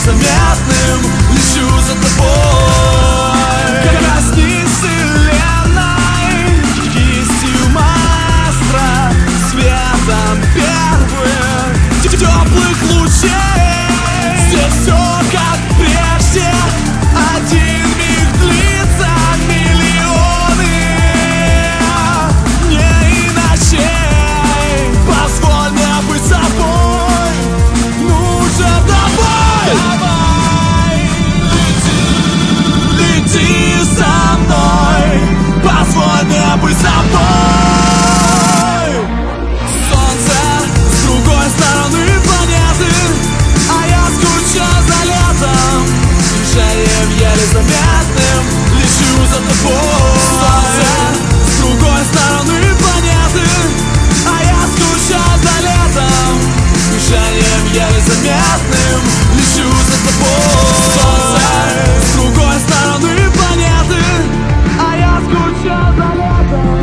заметным, лечу за тобой. Косни вселенной, кистью маэстро, светом первых теплых лучей. Здесь все как прежде, один миг длится миллионы, не иначе. Позволь мне быть собой, ну же давай, лети со мной, позволь мне быть собой. Солнце с другой стороны планеты, а я скучаю за летом, движением еле заметным, лечу за тобой. Солнце с другой стороны планеты, а я скучаю за летом, движением еле заметным, лечу за тобой. Солнце с другой стороны планеты, а я скучаю за летом,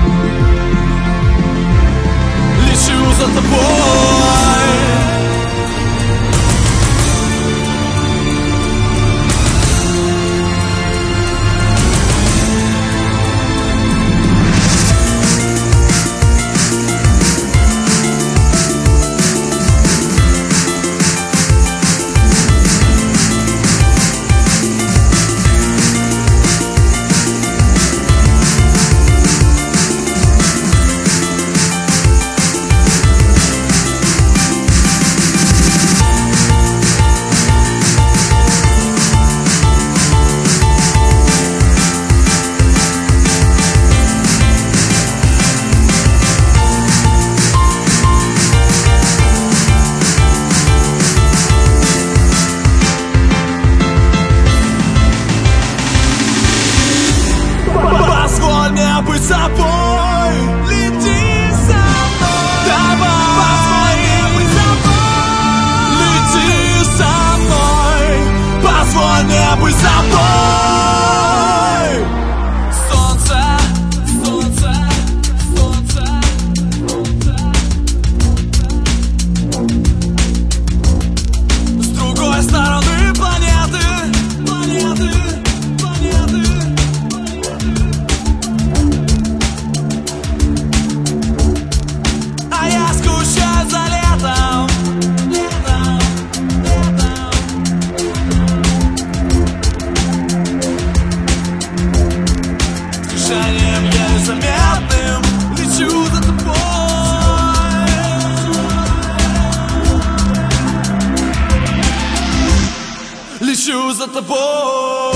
лечу за тобой. Позволь мне быть собой, лети со мной. Давай, позволь мне быть собой, лети со мной. Позволь мне быть собой. Солнце, солнце, солнце, с другой стороны планеты, планеты, планеты. А я скучаю за летом, летом, летом. Движением еле заметным, лечу за тобой. Лечу за тобой.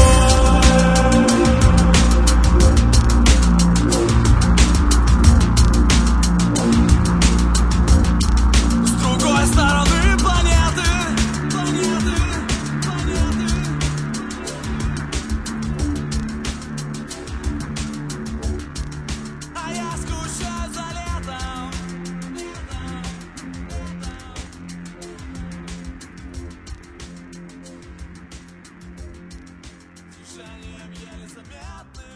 С другой стороны планеты, планеты, планеты. А я скучаю за летом, летом, летом. Движением еле заметным.